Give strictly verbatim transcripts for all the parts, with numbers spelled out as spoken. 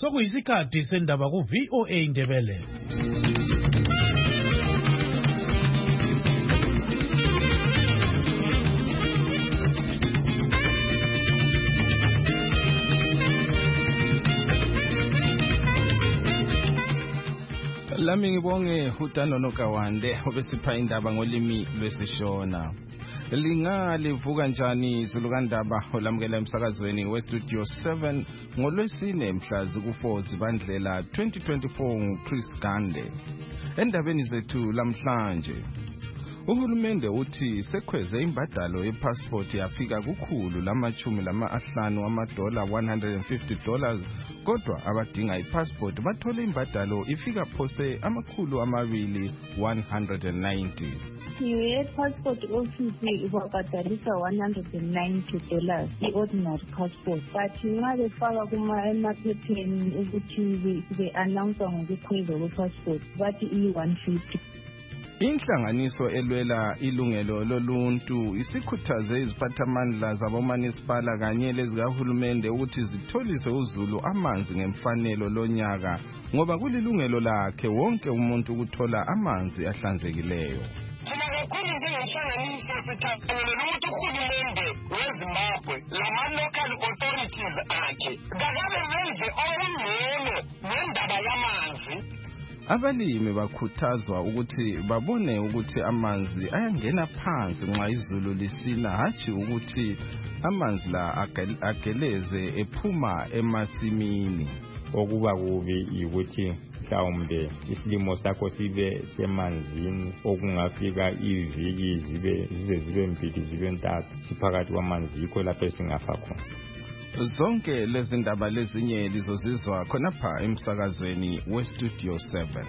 Sokuyisikhathi sendaba ku V O A Ndebele. Lami ngibonge Hutano Nokawande obesipha indaba ngolimi lwesishona. Lingalivuka njani izulukandaba olamukela emsakazweni we Studio seven ngolwesine mhla ziku-four Zibandlela twenty twenty-four nguChris Gande. Endabeni zethu lamhlanje, uhulumende uthi sekweze imbadalo yepassport yafika kukhulu lamachumi lama ahlanu amadola one hundred fifty dollars, kodwa abadinga ipassport bathole imbadalo ifika phose amakhulu amabili one hundred ninety. Ye-passport office ibabhadalisa one hundred ninety dollars i-ordinary passport, but nxa befaka kuma emaphepheni ukuthi be-announce ngokukhweza kwe-passport bathi i-one fifty. Inhlanganiso elwela ilungelo loluntu isikhuthaze iziphathamandla zabomanisipala kanye lezikahulumende ukuthi zitholise uzulu amanzi ngemfanelo lonyaka ngoba kulilungelo lakhe wonke umuntu ukuthola amanzi ahlanzekileyo. Thina kakhulu njengenhlanganiso sithathelele ukuthi uhulumende weZimbabwe lama-local authorities akhe kakabe benze okungcono ngendaba yamanzi. Abalimi bakhuthazwa ukuthi babone ukuthi amanzi ayangena phansi nxa izulu lisina, hatshi ukuthi amanzi la ageleze ephuma emasimini. Okuba kubi ukuthi mhlawumbe isilimo sakho sibe semanzini okungafika iviki zibe zize zibe mbili zibe ntathu siphakathi kwamanzi, yikho lapho esingafa khona. Zonke lezi ndaba lezinye lizozizwa khonapha emsakazweni we Studio seven.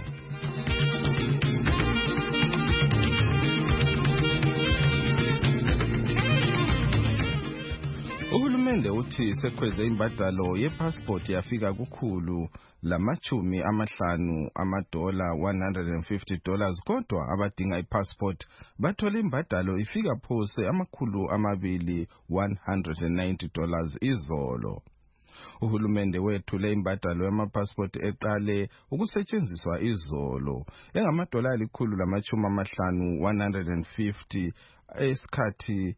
Uhulumende uthi sekweze imbadalo yepassport yafika kukhulu lamachumi amahlanu amadola one hundred fifty dollars, kodwa abadinga ipassport bathola imbadalo ifika phose amakhulu amabili one hundred ninety dollars izolo. Uhulumende wethule imbadalo yamapassport eqale ukusetshenziswa izolo engamadola alikhulu lamachumi amahlanu one hundred fifty esikhathi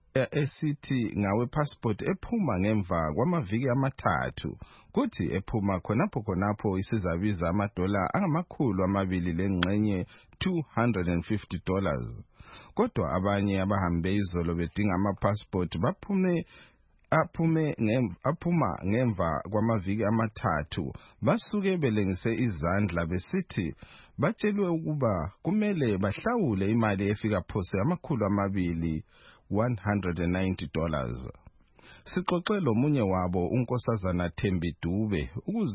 esithi ngawe passport ephuma ngemva kwamaviki amathathu, kuthi ephuma khonapho khonapho isizabiza amadola angamakhulu amabili lengxenye two hundred fifty dollars. Kodwa abanye abahambe izolo bedinga amapassport baphume aphume ngemva aphuma ngemva kwamaviki amathathu basuke belengise izandla besithi batshelwe ukuba kumele bahlawule imali efika phose amakhulu amabili one hundred ninety dollars. Sixoxe lomunye wabo unkosazana Thembi Dube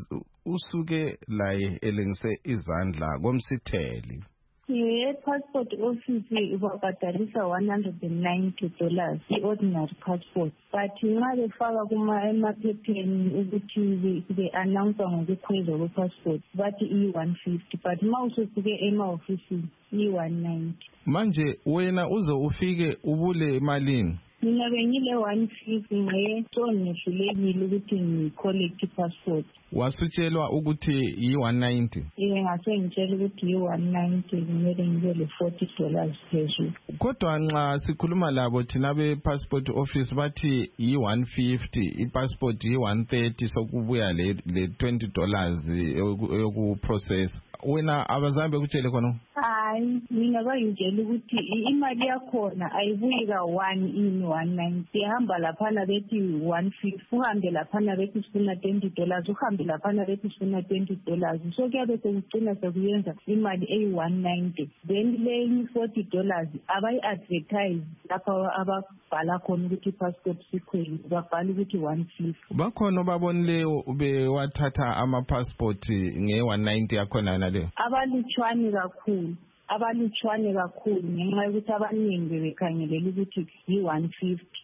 usuke laye elengise izandla komsitheli. Ye-passport office ibabhadalisa one hundred ninety dollars i-ordinary passport, but nxa befaka kuma emaphepheni ukuthi be-announce ngokukhweza kwe-passport bathi i-one fifty, but ma usufike ema-ofisini i-one ninety. Manje wena uze ufike ubule emalini? Mina bengile one fifty nge so ngihlulekile ukuthi ngi-collect i-passport. Wasutshelwa ukuthi i-one ninety? Iye ngase ngitshela ukuthi i-one ninety kumele ngibe le forty dollars phezulu. Kodwa nxa sikhuluma labo thina be-passport office bathi i-one fifty, i-passport i-one thirty, sokubuya le le twenty dollars yokuprocess. Wena abazambe kutshele khona? Hayi, mina bayingitshela ukuthi imali yakhona ayibuyi ka one in one ninety. Ihamba laphana bethi one fifty, uhambe laphana bethi sifuna twenty dollars, uhambe laphana bethi sifuna twenty dollars. So kuyabe sekucina sekuyenza imali eyi-one ninety. Then le forty dollars abayi-advertise lapha ababhala khona ukuthi passport sikhweli, babhala ukuthi one fifty. Bakhona babonileyo bewathatha ama-passport nge-one ninety yakhona nale? Abalutshwane kakhulu. abalutshwane kakhulu ngenxa yokuthi abaningi bebekhangelela ukuthi yi-one fifty.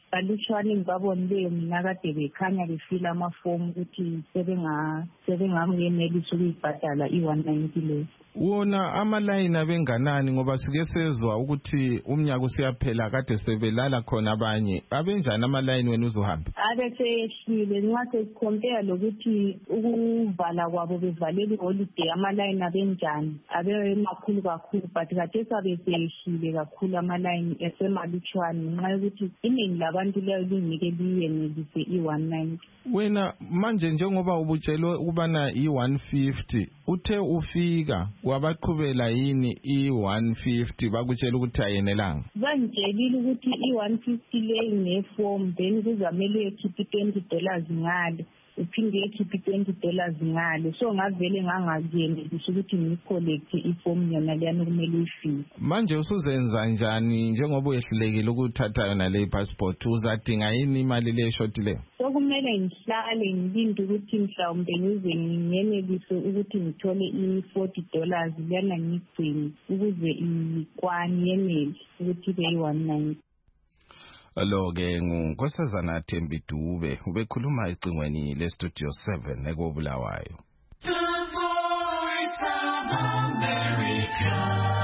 balutshwane ngibabonileyo mina kade bekhanya befila amafomu ukuthi sebengangenelisa ukuyibhadala i-one ninety leyo. Wona amalayini abenganani ngoba sike sezwa ukuthi umnyaka usiyaphela kade sebelala khona abanye. Abenjani amalayini wena uzohamba? Abe seyehlile nxa sesicompare lokuthi ukuvala kwabo bevalela iholiday amalayini abenjani abe makhulu kakhulu, but kade sabe seyehlile kakhulu amalayini esemalutshwane ngenxa yokuthi iningi labantu leyo lingeke liyenelise i-one ninety. Wena manje njengoba ubutshelwe ukubana i-one fifty uthe ufika wabaqhubela yini i-one fifty bakutshela ukuthi ayenelanga? Bantshelile ukuthi i-one fifty leyi ngeform then kuzamele ekhiphe twenty dollars ngale uphinde ekhiphe twenty dollars ngale, so ngavele ngangakuyenelisa ukuthi ngicollect iform yona leyana okumele uyifike. Manje usuzenza njani njengoba uyehlulekile ukuthatha yona le passport? Uzadinga yini imali le short le? So kumele ngihlale ngilinde ukuthi mhlawumbe ngize ngingenelise ukuthi ngithole i-forty dollars leyana ngigcine ukuze ikwane yenele ukuthi beyi-one ninety. Lo ke ngunkosazana Thembi Dube ubekhuluma ecingweni le Studio seven ekobulawayo. The Voice of America,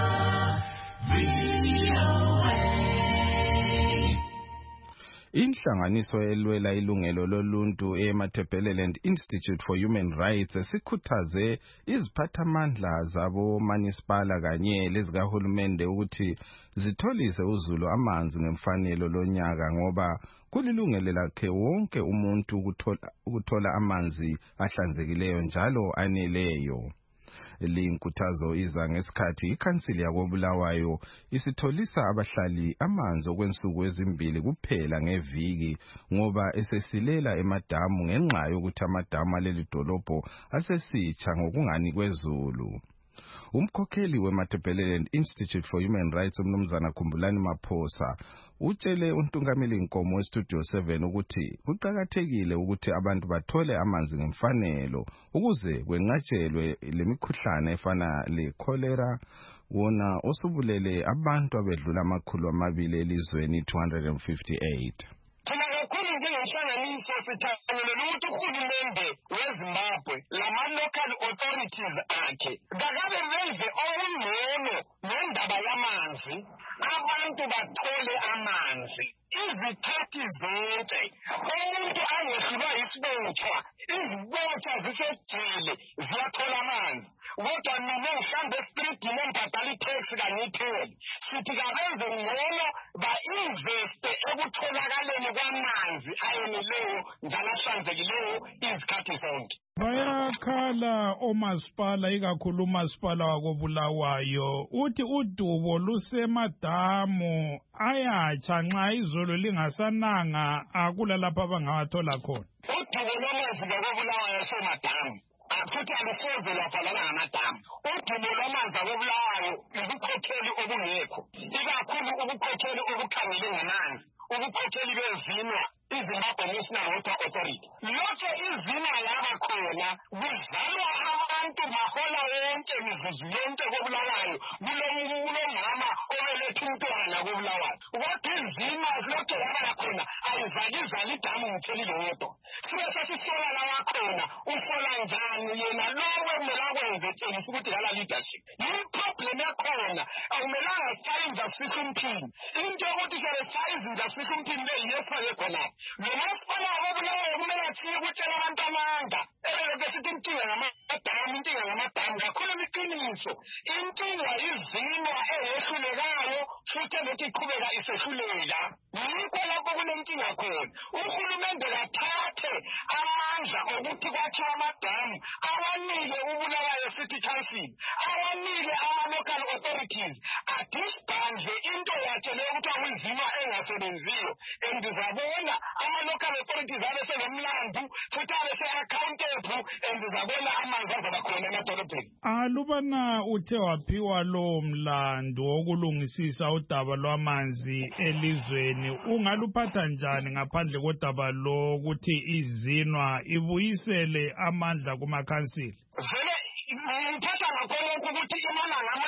V O A. Inhlanganiso elwela ilungelo loluntu eMatabeleland Institute for Human Rights esikhuthaze iziphathamandla zabo municipal kanye lezikahulumende ukuthi zitholise uzulu amanzi ngemfanelo lonyaka ngoba kulilungelo lakhe wonke umuntu ukuthola ukuthola amanzi ahlanzekileyo njalo aneleyo. Linkuthazo iza ngesikhathi ikhansili yakobulawayo isitholisa abahlali amanzi okwensuku ezimbili kuphela ngeviki ngoba esesilela emadamu ngenxa yokuthi amadamu aleli dolobho asesitsha ngokungani kwezulu. Umkhokheli weMatabeleland Institute for Human Rights umnumzana Khumbulani Maphosa utshele untungameli Nkomo weStudio seven ukuthi kuqhakathekile ukuthi abantu bathole amanzi ngemfanelo ukuze kwenqatshelwe lemikhuhlane efana le cholera wona osubulele abantu abedlula amakhulu amabili elizweni two hundred fifty-eight. Thina kakhulu njengenhlanganiso sithangelele ukuthi uhulumende weZimbabwe lama-local authorities akhe kakabe benze okungcono ngendaba yamanzi, abantu bathole amanzi izikhathi zonke. Umuntu angehlulwa yisibotshwa, izibotshwa zisejele ziyathola amanzi, kodwa mina ngihambe estridini engibhadala i-tax kangiyitholi. Sithi kabenze ngcono ba-investe ekutholakaleni kwamanzi ayeneleyo njalo ahlanzekileyo izikhathi zonke. Bayakhala omasipala ikakhulu umasipala wakobulawayo uthi udubo lusemadamu ayatsha nxa izolo lingasananga akula lapha abangawathola khona. Udubo lwamanzi wakobulawayo somadamu futhi alusoze lwavalana ngamadamu. Udubo lwamanzi akobulawayo ubukhokheli obungekho, ikakhulu ubukhokheli obukhangele ngamanzi, ubukhokheli bezinwa iZimbabwe National Water Authority. Lokho izinwa yaba khona kuzalwa abantu mahola wonke mizuzu yonke kobulawayo kulomama obeletha umntwana kobulawayo. Kodwa izinwa lokho yaba khona ayizalizali idamu ngithelile yodwa. Sibe sesisola lawa khona usola njani yena lowo kumele akwenze tshengisa ukuthi yala leadership. Yiproblem yakhona akumelanga change asikumpini. Into yokuthi sele change asikumpini le yesale khona. Nomasipala wakobulawayo kumele achiye ukutshela abantu amanga. Elokhu sithi inkinga ngamadamu, inkinga ngamadamu kakhulu iqiniso. Inkinga izinwa eyehlulekayo futhi elothi iqhubeka isehluleka. Yikho lapho kunenkinga khona. Uhulumende kathathe amandla okuthi kwakhiwe amadamu awanike uBulawayo City Council, awanike ama-local authorities, adisbandle into yakhe leyo ukuthi akuzinwa engasebenziyo. And zabona ama-local authorities abesenemlandu futhi abese-accountable and zabona amanzi azaba khona emadolobheni. Alubana uthe waphiwa lo mlandu wokulungisisa udaba lwamanzi elizweni, ungaluphatha njani ngaphandle kodaba lo ukuthi izinwa ibuyisele amandla kumakhansili? Vele ngiphatha ngakho ukuthi imana ngama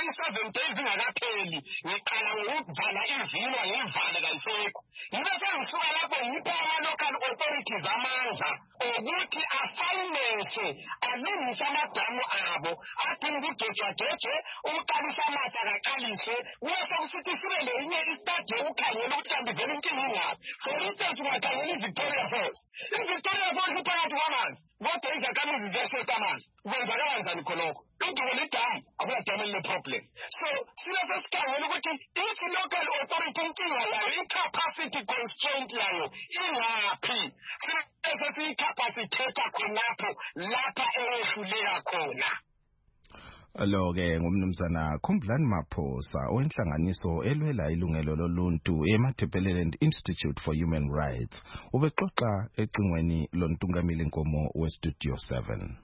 i-seven days ingakapheli ngiqala ngokuvala izilo ngivale kayisekho yibe sengisuka lapho ngipha ama-local authorities amandla ukuthi afinance alungise amadamu abo adinga ukugejwagejwe ukuqalisa amanzi akaqalise kuyase kusithi sibe lenye istadi yokukhangela ukuthi kanti vele inkinga ingaphi for instance ungakhangela i-Victoria Falls i-Victoria Falls iphakathi kwamanzi kodwa izakhamizi ziyaseta amanzi kwenzakala kanjani khonokho udukela idamu akuyadamu eline-problem so silese sikhangela ukuthi if local authority inkinga yayo i-capacity constraint yayo ingaphi silese siyi-capacitata khonapho lapha eyehluleka khona. Lo-ke ngumnumzana Khumbulani Maphosa owenhlanganiso elwela ilungelo loluntu eMatabeleland Institute for Human Rights ubexoxa ecingweni loNtungamili Nkomo weStudio seven.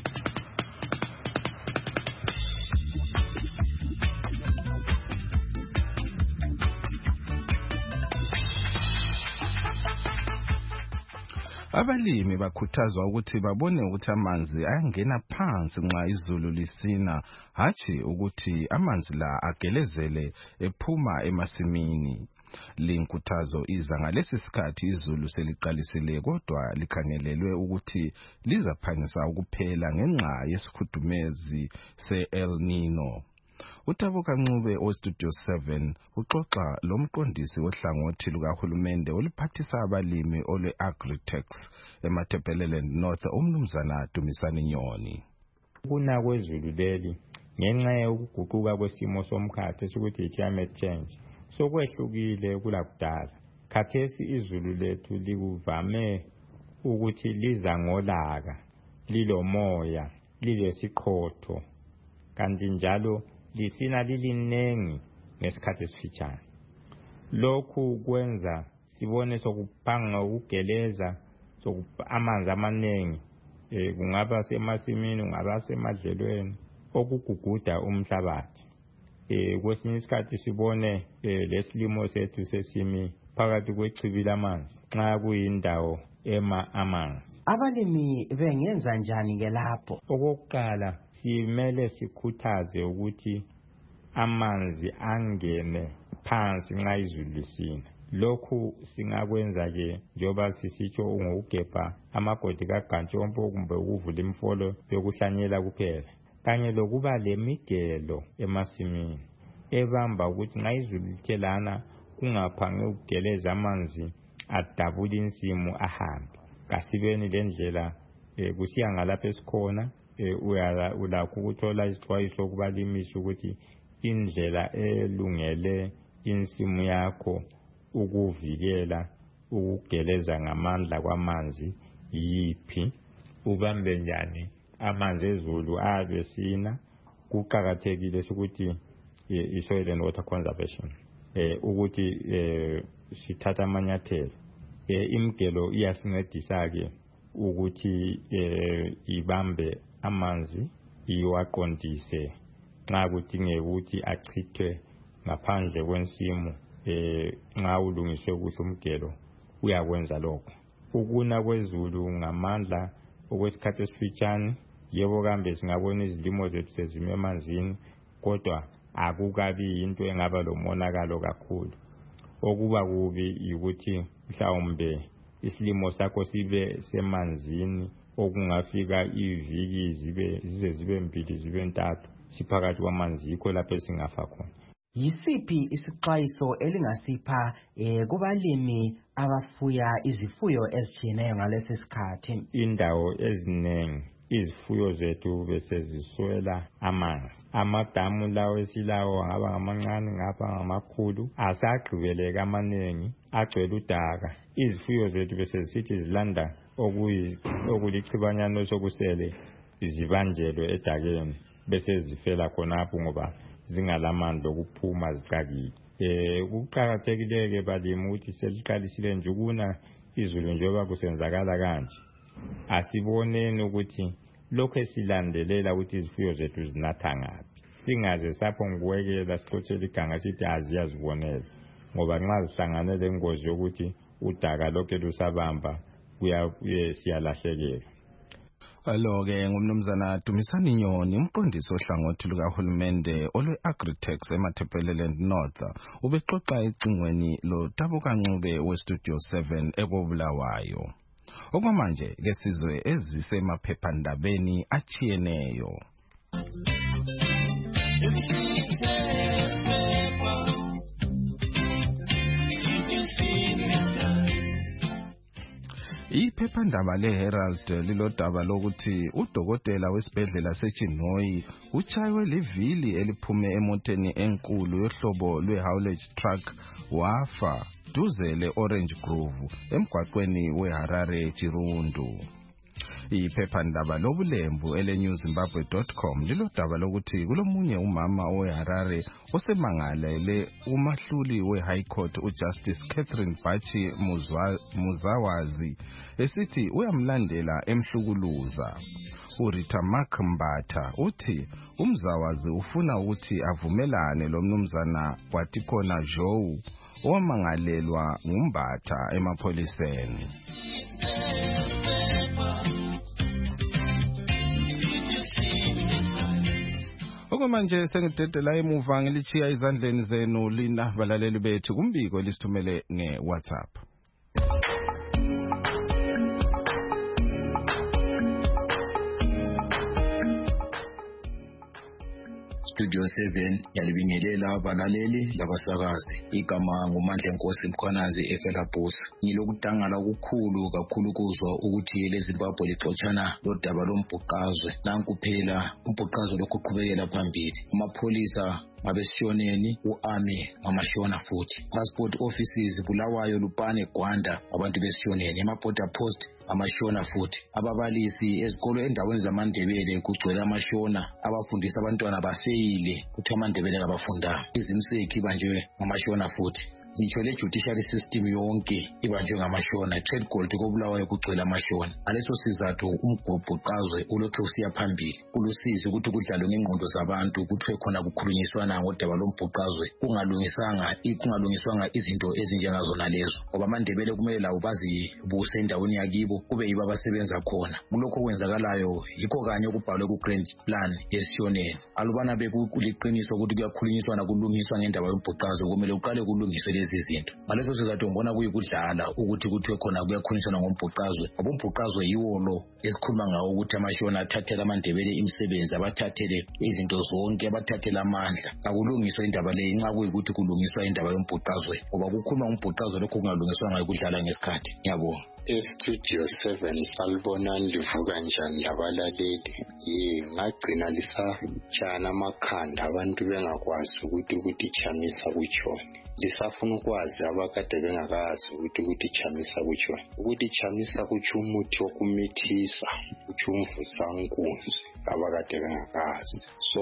Abalimi bakhuthazwa ukuthi babone ukuthi amanzi ayangena phansi nxa izulu lisina hathi ukuthi amanzi la agelezele ephuma emasimini. Linkuthazo iza ngalesi sikhathi izulu seliqalisile kodwa likhangelelwe ukuthi lizaphangisa ukuphela ngenxa yesikhudumezi se-El Nino. Utabuka Ncube oStudio seven uxoxa lomqondisi ohlangothi lukahulumende oluphathisa abalimi olwe-Agritex eMatabeleland North umnumzana Dumisani Nyoni. Kuna kwezulu leli ngenxa yokuguquka kwesimo somkhathi sokuthi climate change sokwehlukile kulakudala. Khathesi izulu lethu likuvame ukuthi liza ngolaka, lilomoya, lilesiqhotho, kanti njalo lisina lilinengi ngesikhathi esifitshane. Lokhu kwenza sibone sokuphanga ukugeleza amanzi amanengi eh kungaba semasimini kungaba semadlelweni okuguguda umhlabathi. Eh kwesinye isikhathi sibone lesilimo sethu sesimi phakathi kwechibi lamanzi nxa kuyindawo ema amanzi. Abalimi bengenza njani ke lapho? Okokuqala simele sikhuthaze ukuthi amanzi angene phansi nxa izulu lisina. Lokhu singakwenza ke njoba sisitsho ngokugebha amagodi kaGantshompo kumbe ukuvula imfolo yokuhlanyela kuphela. Kanye lokuba lemigelo emasimini ebamba ukuthi nxa izulu lithelana kungaphange ukugeleza amanzi adabula insimu ahambe. Kasibeni lendlela eh, kusiya ngalapha esikhona eh, uyala ulakho ukuthola isixwayiso kubalimisi ukuthi indlela elungele insimu yakho ukuvikela ukugeleza ngamandla kwamanzi yiphi, ubambe njani amanzi ezulu abesina. Kuqakathekile ukuthi i-soil and water conservation eh ukuthi eh sithatha amanyathelo. Eh imigelo iyasincedisa ke ukuthi eh ibambe amanzi iwaqondise nxa kudingeka ukuthi achithwe ngaphandle kwensimu. Eh nxa ulungiswe kuhle umgelo uyakwenza lokho. Ukuna kwezulu ngamandla okwesikhathi esifitshane yebo kambe singabona izilimo zethu sezime emanzini kodwa akukabi into engaba lomonakalo kakhulu. Okuba kubi ukuthi mhlawumbe isilimo sakho sibe semanzini okungafika iviki zibe zize zibe mbili zibe ntathu siphakathi kwamanzi yikho lapho singafa khona. Yisiphi isixwayiso elingasipha eh kubalimi abafuya izifuyo ezitshiyeneyo ngalesi sikhathi? Indawo ezinengi izifuyo zethu bese ziswela amanzi. Amadamu lawo esilawo ngaba ngamancane ngapha ngamakhulu asagqibeleka amanengi agcwele udaka. Izifuyo zethu bese zisithi zilanda okuyi okulichibanyano sokusele zibanjelwe edakeni bese zifela khonapho ngoba zingalamandla okuphuma zicakile. Eh kuqhakathekile ke balimi ukuthi seliqalisile nje ukuna izulu njengoba kusenzakala kanje. Asiboneni ukuthi lokho esilandelela ukuthi izifuyo zethu zinatha ngapi. Singaze sapho ngwekela sixotshe iganga sithi aziyazibonela ngoba nxa zihlanganele ingozi yokuthi udaka lokho lusabamba kuya siyalahlekela. Alo-ke ngumnumzana Dumisani Nyoni, umqondisi ohlangothi lukahulumende olwe-Agritech eMatabeleland North, ubexoxa ecingweni lo Tabuka Ncube weStudio seven ekobulawayo. Okwamanje ke sizwe ezisemaphephandabeni achiyeneyo. Iphephandaba leHerald lilodaba lokuthi udokotela wesibhedlela seChinoyi uchaywe livili eliphume emoteni enkulu yohlobo lwehaulage truck wafa duze le-Orange Grove emgwaqweni weHarare Chirundu. Iphephandaba lobulembu ele-newzimbabwe dot com lilodaba lokuthi kulomunye umama oweHarare osemangalele umahluli we-High Court uJustice Catherine Bachi Muzawazi esithi uyamlandela emhlukuluza. uRita Mark Mbatha uthi umzawazi ufuna ukuthi avumelane lo mnumzana kwathi khona Joe owamangalelwa ngumbatha emapholiseni. Okwamanje sengidedela emuva ngilichiya izandleni zenu lina balaleli bethu kumbiko lisithumele nge-WhatsApp. Studio seven yalibingelela abalaleli labasakazi. Igama nguMandla Nkosi Mkhwanazi efela boss. Ngilokudangala okukhulu kakhulu kuzwa ukuthi leZimbabwe lixoxana lodaba lombhuqazwe. Nanku phela umbhuqazwe lokuqhubekela phambili. Amapholisa abesishoneni uArmy ngamashona futhi. Passport offices Bulawayo, Lupane, Gwanda abantu besishoneni. Ema-border post amashona futhi. Ababalisi ezikolo endaweni zamandebele kugcwele amashona. Abafundisa abantwana bafeyile kuthi amandebele abafunda. Izimseki banjwe ngamashona futhi. Ngitsho le judiciary system yonke ibanjwe ngamashona. Trade gold kobulawayo kugcwele amashona. Aleso sizathu umgobhuqazwe ulokhu usiya phambili. Kulusizi ukuthi kudlalwe ngengqondo zabantu kuthiwe khona kukhulunyiswana ngodaba lombhuqazwe kungalungisanga kungalungiswanga izinto ezinjengazona lezo. Ngoba amandebele kumele lawo bazibuse endaweni yakibo kube yibo abasebenza khona. Kulokho kwenzakalayo yikho kanye okubhalwe ku grand plan yesishoneni. Alubana bekuliqiniso ukuthi kuyakhulunyiswana kulungiswa ngendaba yombhuqazwe kumele uqale kulungiswe lezi zinto. Ngaleso sizathu ngibona kuyikudlala ukuthi kuthiwe khona kuyakhulunyiswana ngombhuqazwe. Ngoba umbhuqazwe yiwo lo esikhuluma ngawo ukuthi amashona athathele amandebele imisebenzi, abathathele izinto zonke, abathathele amandla. Akulungiswa indaba le nxa kuyikuthi kulungiswa indaba yombhuqazwe. Ngoba kukhuluma ngombhuqazwe lokho kungalungiswanga ukudlala ngesikhathi. Ngiyabonga. eStudio seven salibonani livuka njani labalaleli. Ye ngagcina lisatshana amakhanda abantu bengakwazi ukuthi ukuthi chamisa kutshone. Lisafuna ukwazi abakade bengakazi ukuthi ukuthi chamisa kutshone. Ukuthi chamisa kutsho umuthi wokumithisa, kutsho umvusankunzi abakade bengakazi. So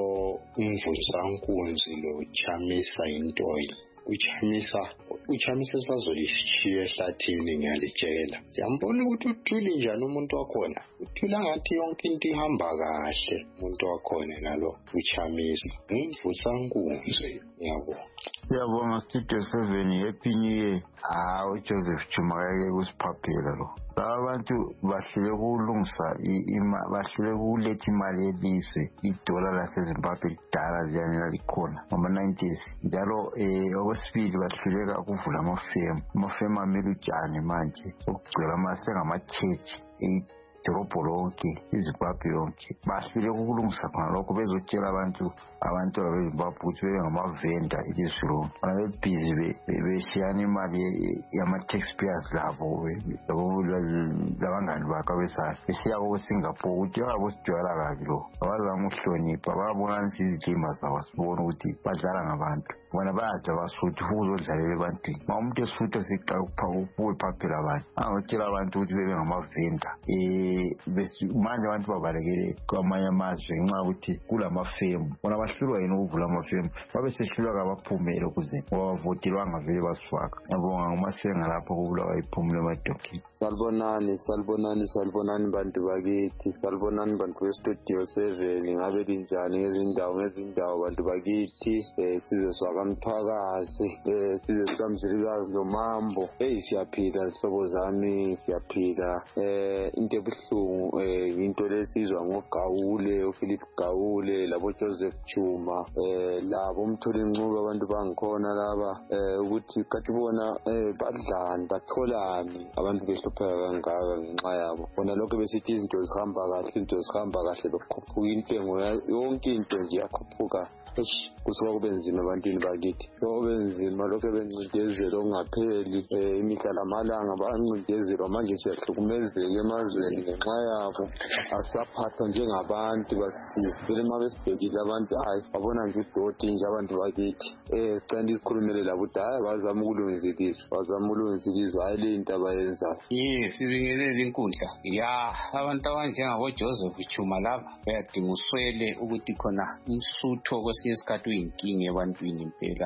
umvusankunzi lo chamisa intoyi. Uchamisa uchamisa sazolishiya ehlathini ngiyalitshela. Yambona ukuthi uthuli njani umuntu wakhona. Uthula ngathi yonke into ihamba kahle umuntu wakhona nalo uchamisa. Umvusankunzi ngiyabonga. Siyabonga Studio seven happy new year. Ah uJoseph Chumayeke kusiphaphela lo. Abantu bahlele kulungisa ima bahlele kuletha imali elizwe idola laseZimbabwe lidala ziyana likhona ngama nineties. Njalo eh okwesibili bahluleka ukuvula amafemu. Amafemu amele utshani manje ukugcela amasenga ama-church idorobho lonke iZimbabwe yonke. Bahlule ukulungisa khona lokho bezotshela abantu abantu beZimbabwe ukuthi bebe ngamavenda ilizwe lonke. Babhizi beshiyana imali yama-taxpayers labo labangani bakho besana besiya ko-Singapore ukuthi yabo sijwayela kabi lo. Abazama ukuhlonipha babonanisa izidima zabo sibona ukuthi badlala ngabantu. Bona bayaja basuthi futhi uzodlalela ebantwini. Ma umuntu esuthi esiqa ukuphaka phaphela abantu. Angotshela abantu ukuthi bebe ngamavenda. Eh manje abantu babalekele kwamanye amazwe nxa ukuthi kulamafemu. Bona bahlulwa yini ukuvula amafemu. Babe sehlulwa kabaphumele ukuze bavotelwanga vele basifaka. Ngabonga ngumasenga lapho kubulawa iphumule emadokini. Salibonani, salibonani, salibonani bantu bakithi. Salibonani bantu beStudio seven. Ngabe linjani ngezindawo ngezindawo bantu bakithi. Eh size swaka mthakazi, eh size sikamzilikazi nomambo. Hey siyaphila zihlobo zami, siyaphila. Eh into ebuhlungu eh into vele sizwa ngoGawule uPhilip Gawule labo Joseph Chuma eh labo uMtholincubo abantu bangikhona laba eh ukuthi kathi bona eh badlani batholani abantu behlupheka kangaka ngenxa yabo bona lokho besithi izinto zihamba kahle izinto zihamba kahle lokukhuphuka intengo yonke into nje yakhuphuka kusuka kube nzima ebantwini bakithi kube nzima lokho bencindezelo okungapheli eh imihla lamalanga bancindezelwa manje siyahlukumezeka emazweni ngenxa yabo asaphathwa njengabantu basivele uma besibhekile abantu hayi babona nje udoti nje abantu bakithi eh sicela isikhulumele labo ukuthi hayi bazama ukulungisekiswa bazama ukulungisekiswa hayi le into abayenzayo yes sibingelele inkundla ya abantu abanjengabo Joseph Chuma laba bayadinga uswele ukuthi khona umsutho kwesinye isikhathi uyinkinga ebantwini impela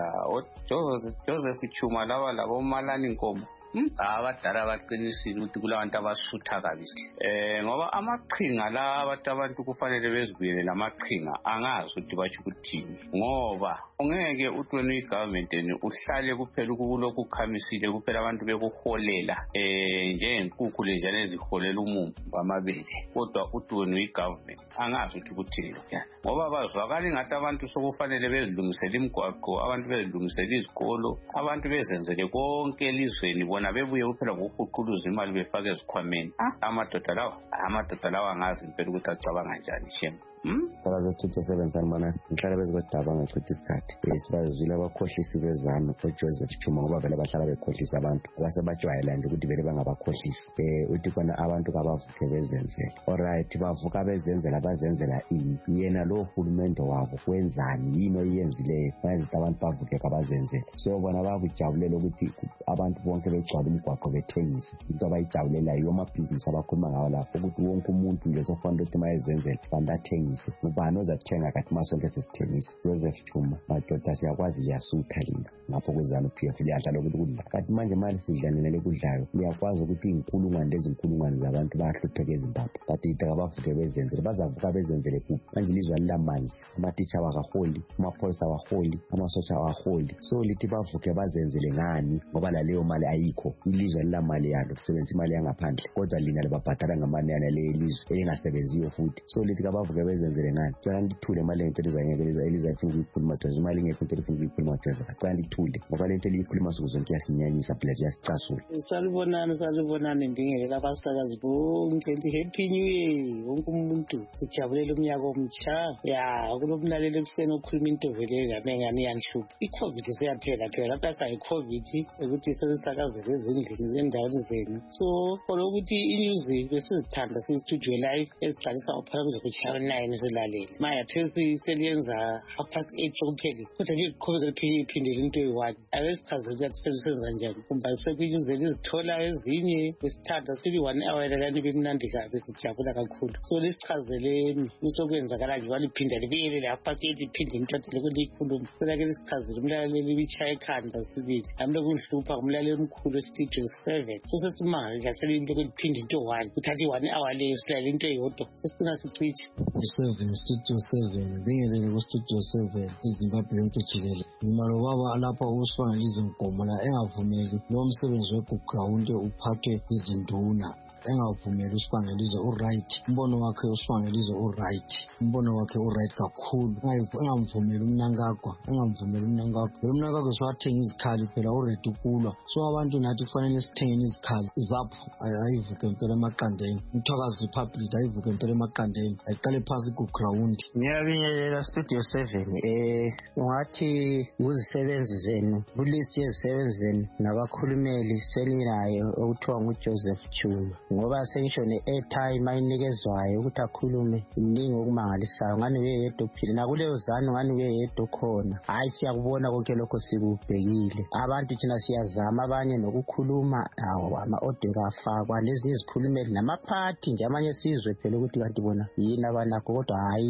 Joseph Chuma laba labo Malani Nkomo abadala baqinisile ukuthi kulabantu abasutha kabisi eh ngoba amaqhinga la abantu abantu kufanele bezibuyele lamaqhinga angazi ukuthi bathi ukuthini ngoba ungeke uthi wena igovernment eni uhlale kuphela ukulokhu khamisile kuphela abantu bekuholela eh njengenkukhu lejana eziholela umumbu bamabele kodwa uthi wena igovernment angazi ukuthi ukuthini lokho ngoba bazwakala ngathi abantu sokufanele bezilungisele imigwaqo abantu bezilungisele izikolo abantu bezenzele konke elizweni bona bebuye kuphela ngokuqhuluza imali befake ezikhwameni amadoda lawa amadoda lawa angazi impela ukuthi acabanga njani shema Sakaza two seven sanibona ngihlala bezikudaba ngachitha isikhathi esibazwile abakhohlisi bezami uJoseph Chuma ngoba vele bahlala bekhohlisa abantu abasebajwayela nje ukuthi vele bangabakhohlisi eh uthi khona abantu kabavuke bezenzela alright bavuka bezenzela bazenzela ini yena lo hulumende wabo kwenzani yini oyenzileyo bayenza abantu bavuke kabazenzela so bona babujabulela ukuthi abantu bonke begcwala umgwaqo bethengisa into abayijabulela iyo amabhizinisi abakhuluma ngawo lapho ukuthi wonke umuntu nje sofanele ukuthi mayezenzela bandathengisa ubani ozathenga kathi masonke sesithengisa Joseph Chuma madoda siyakwazi liyasutha lina ngapho kwezana P F liyadlala ukuthi kudla kathi manje mali sidlanele kudlayo liyakwazi ukuthi inkulungwane lezinkulungwane zabantu bahlupheke eZimbabwe bathi itaka bavuke bezenzele bazavuka bezenzele kuphi manje ilizwe lamanzi amatitsha wakaholi amaphoyisa waholi amasotsha waholi so lithi bavuke bazenzele ngani ngoba la leyo mali ayikho ilizwe lamali yalo kusebenzisa imali yangaphandle kodwa lina libabhadala ngamanani ale ilizwe engasebenziyo futhi so lithi kabavuke bezenzele ngani cela ngithule imali into elizanyekeliza elizayifuna ukuyikhuluma Joseph imali ngekho into elifuna ukuyikhuluma Joseph cela ngithule ngoba lento eliyikhuluma sokuzonke yasinyanyisa please yasicasula salibonani salibonani ndingeke abasakazi bonke nti happy new year wonke umuntu sijabulela umnyaka omtsha ya kulomlaleli ekuseni okhuluma into vele ngane yanhlupha iCovid seyaphela phela lapha sayiCovid ukuthi sesisakazele ezindlini zendaweni zenu so olokuthi inews besizithanda sizithuthwe live eziqalisa uphakathi kuchannel nine silalele maya phesi seliyenza half past eight sokuphela kodwa nje iqhubeka liphindele into eyi-one ake sichazele ukuthi selisenza njani kumba sekwinews elizithola ezinye besithanda sibi one hour lani bemnandi kabi sijabula kakhulu so lisichazeleni usokwenzakala nje waliphinda libiyelele half past eight liphinde nithathele kulikhuluma selake lisichazele umlaleli bichaya ekhanda sibili amle kunhlupha umlaleli omkhulu studio seven so sesimanga kahle into kuliphinde into one uthatha one hour leyo silale into eyodwa sesina sichithi seven studio seven bingelele ku studio seven iZimbabwe yonke jikelele imalo baba lapha usifana izinkomo la engavumeli lo msebenzi weground uphathwe izinduna engavumeli usibangelize uright umbono wakhe usibangelize uright umbono wakhe uright kakhulu engamvumeli umnankagwa engamvumeli umnankagwa umnankagwa swathenga izikhali phela uready ukulwa so abantu nathi kufanele sithengeni izikhali zaphu ayivuke impela emaqandeni Mthwakazi Republic ayivuke impela emaqandeni ayiqale phansi ku ground ngiyabingelela studio seven eh ungathi uzisebenzi zenu kulist yezisebenzi zenu nabakhulumeli selinayo okuthiwa nguJoseph Chuma ngoba sengisho ne-airtime ayinikezwayo ukuthi akhulume iningi okumangalisayo ngani uyeyedwa uphile nakuleyo zanu ngani uyeyedwa khona hayi siyakubona konke lokho sikubhekile abantu thina siyazama abanye nokukhuluma awo ama-audio kafakwa lezi izikhulumeli namaphathi nje amanye sizwe phela ukuthi kanti bona yini abanakho kodwa hayi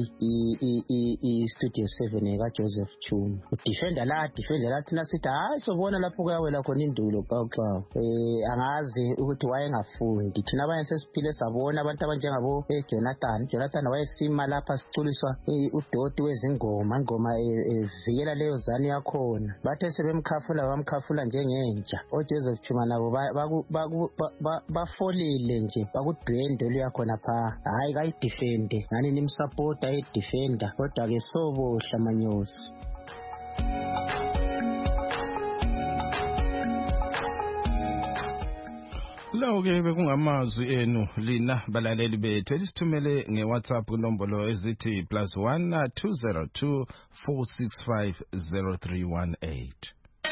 i-studio seven kaJoseph Chuma udifenda la defenda la thina sithi hayi sobona lapho kuyawela khona indulo xaxawo eh angazi ukuthi wayengafundi thina abanye sesiphile sabona abantu abanjengabo Jonathan Jonathan wayesima lapha siculiswa udoti wezingoma ingoma evikela leyo zani yakhona bathe sebemkhafula bamkhafula njengenja oJoseph Chuma nabo bafolile nje bakudrendo liyakhona pha hayi kayidefende ngani nimsupporta edefender kodwa ke sobohla manyosi. Lawo ke bekungamazwi enu lina balaleli bethu elisithumele ngeWhatsApp kunombolo ezithi plus one two zero two four six five zero three one eight.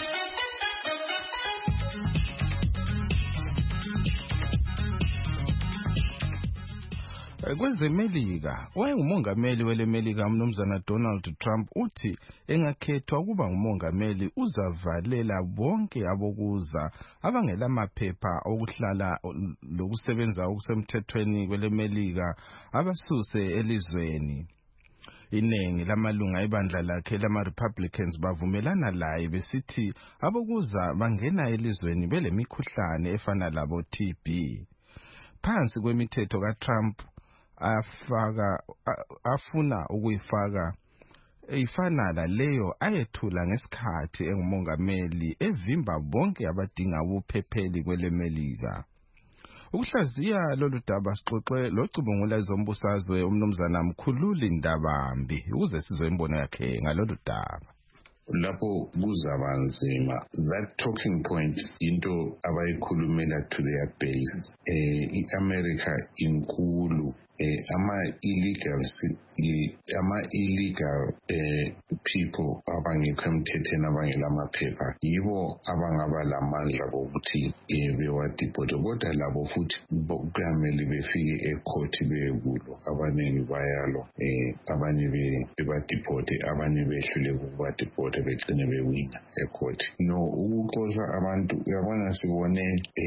Kwezemelika wayengumongameli welemelika umnumzana Donald Trump uthi engakhethwa kuba ngumongameli uzavalela bonke abokuza abangela maphepha okuhlala lokusebenza okusemthethweni kwelemelika abasuse elizweni. Inengi lamalunga ebandla lakhe lama Republicans bavumelana laye besithi abokuza bangena elizweni belemikhuhlane efana labo T B. Phansi kwemithetho kaTrump afaka afuna ukuyifaka efana laleyo ayethula ngesikhathi engumongameli evimba bonke abadinga ubuphepheli kwelemelika. Ukuhlaziya lolu daba sixoxe locubungula izombusazwe umnumzana Mkhululi Ndabambi ukuze sizwe imbono yakhe ngalolu daba. Lapho kuzaba nzima that talking point into abayikhulumela to their base eh iAmerica inkulu eh ama illegals ama illegal eh people abangekho emthethweni abangela amaphepha yibo abangaba lamandla ukuthi eh bewadiphote kodwa labo futhi kuyamele befike ecourt bekulo abaningi bayalo eh abanye bebadiphote abanye behlule ukubadiphote begcine bewina ecourt. No ukuxoxa abantu uyabona sibone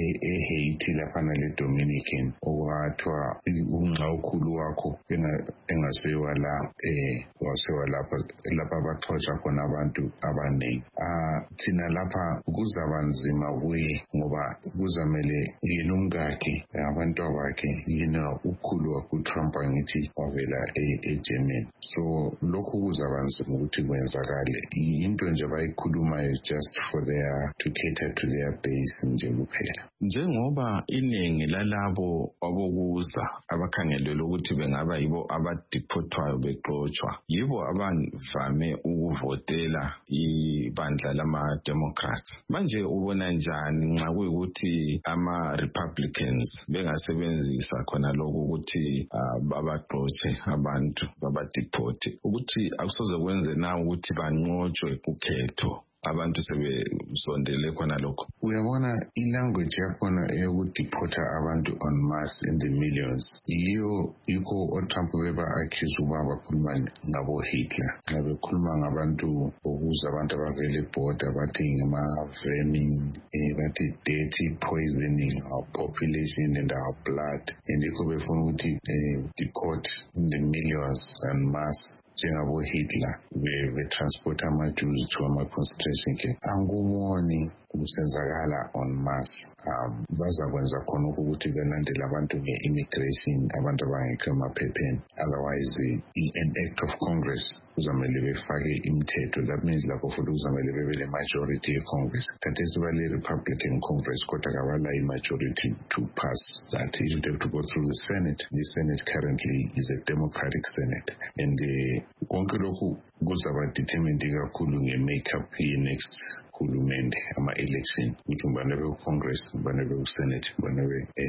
eHaiti lapha nale Dominican okwathwa ungxawukhulu wakho engasewa la eh wasewa lapha lapha abaxoxa khona abantu abaningi. Ah thina lapha kuzaba nzima kuye ngoba kuzamele yena umkakhe abantu abakhe yena ukhulu wakho Trump ngithi wavela eGermany. So lokhu kuzaba nzima ukuthi kwenzakale. Into nje bayikhulumayo just for their to cater to their base nje kuphela. Njengoba iningi lalabo abokuza abakhangelwe ukuthi bengaba yibo abadiphothwayo bexoxwa yibo abavame ukuvotela ibandla lama Democrats. Manje ubona njani nxa kuyikuthi ama Republicans bengasebenzisa khona lokho ukuthi babaxoxe abantu babadiphote ukuthi akusoze kwenze na ukuthi banqotshwe kukhetho abantu sebesondele khona lokho? Uyabona ilanguage yakhona eyokudipota abantu en masse in the millions yiyo yikho oTrump beba accuse uba bakhuluma ngabo Hitler nxa bekhuluma ngabantu okuza abantu abavele border bathi ngama-vermin bathi dirty poisoning our population and our blood and yikho befuna ukuthi deport in the millions en masse njengabo Hitler be-transport ama-Jews to ama-concentration camp. Anguboni kusenzakala on mass. Um, bazakwenza khona ukuthi belandele abantu nge-immigration abantu abangekho emaphepheni. Otherwise, an act of Congress kuzamele befake imithetho. That means lapho futhi kuzamele bebe le majority e-Congress. Kanti esibale Republican Congress kodwa kabala i-majority to pass that. It would have to go through the Senate. The Senate currently is a Democratic Senate. And konke lokhu kuzaba determined kakhulu nge-makeup ye-next hulumende ama-election ukuthi ngibane be-Congress ngibane be-Senate ngibane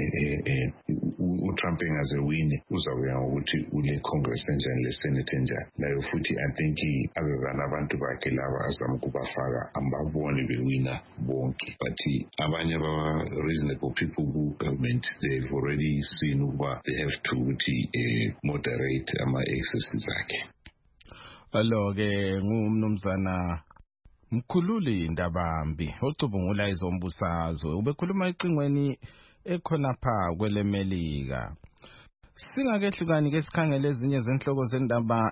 uTrump engaze wini uzawuya ngokuthi ule Congress enjani le-Senate enjani. Nayo futhi I think other than abantu bakhe laba azama ukubafaka ambabone bewina bonke, but abanye aba-reasonable people ku-government they've already seen ukuba they have to ukuthi uh, moderate ama-excesses akhe. Alo ke ngumnumzana Mkhululi Ndabambi ocubungula izombusazwe ubekhuluma icingweni ekhona pha kwelemelika. Singakehlukani ke sikhangele ezinye zenhloko zendaba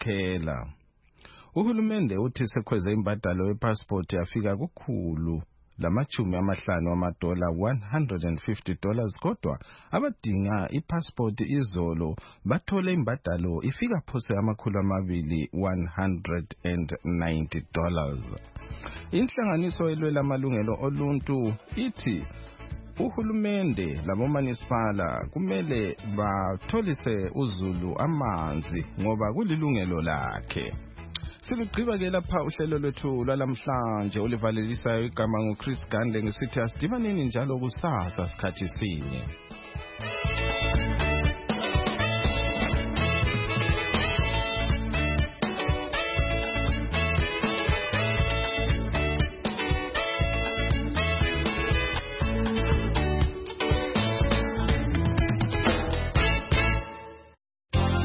ebezikhokhela. Uhulumende uthi sekhweze imbadalo yepassport yafika kukhulu lamachumi amahlanu amadola one hundred fifty dollars kodwa abadinga ipassport izolo bathole imbadalo ifika phose amakhulu amabili one hundred ninety dollars. Inhlanganiso elwela amalungelo oluntu ithi uhulumende labomanisipala kumele batholise uZulu amanzi ngoba kulilungelo lakhe. Silugqiba ke lapha uhlelo lwethu lwalamhlanje olivalelisayo igama nguChris Gandle ngisithi asidibaneni njalo kusasa sikhathi sinye.